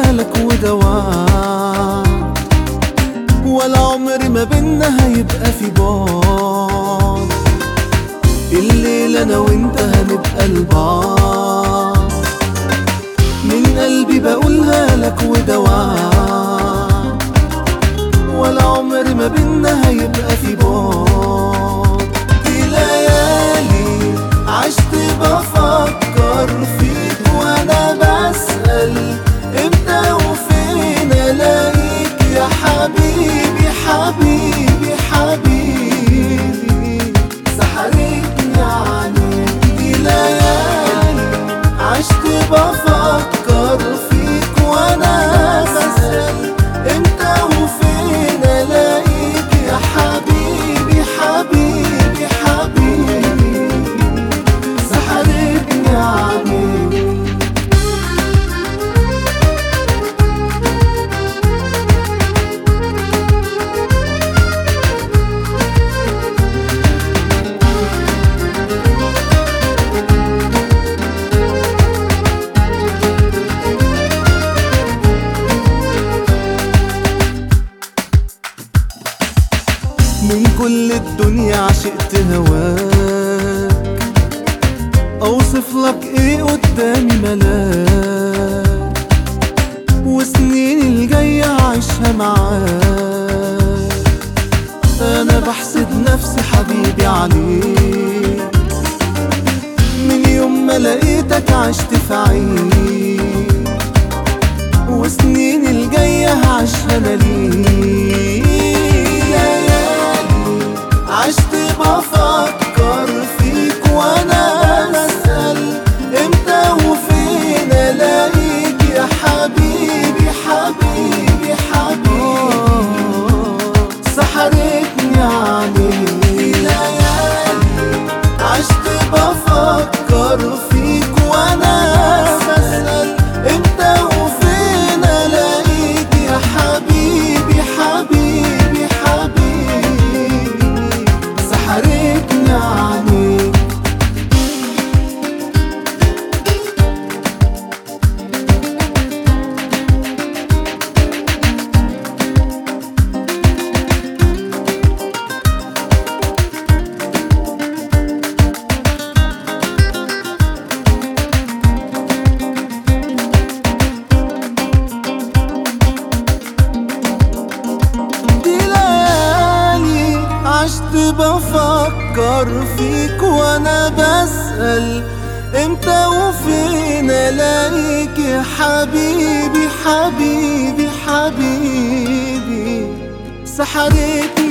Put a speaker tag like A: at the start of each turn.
A: بقولها لك ودواء، ولا عمر ما بينا هيبقى في بعد. الليلة انا وانت هنبقى لبعض، من قلبي بقولها لك ودواء، ولا عمر ما بينا هيبقى في بعد. دي ليالي عشت بفكر فيك وانا بسأل امتى وفين الاقيك يا حبيبي حبيبي حبيبي، سحرتني عنيك. دي ليالي عشت بفكر فيك وانا بسأل امتى وفين الاقيك يا حبيبي حبيبي حبيبي، سحرتني عنيك. من كل الدنيا عشقت هواك، اوصف لك ايه قدامي ملاك، وسنين الجاية عايشها معاك. انا بحسد نفسي حبيبي عليك، من يوم ما لقيتك عشت في عينيك، وسنين الجاية هعيشها انا ليك. عشت بفكر فيك وانا بسأل امتى وفين الاقيك يا حبيبي حبيبي حبيبي، سحرتني عنيك. ليالي عشت بفكر فيك وانا بسأل امتى وفين الاقيك يا حبيبي حبيبي حبيبي، سحرتني عنيك. دي ليالي عشت بفكر فيك وانا بسأل امتى وفين الاقيك يا حبيبي حبيبي حبيبي، سحرتني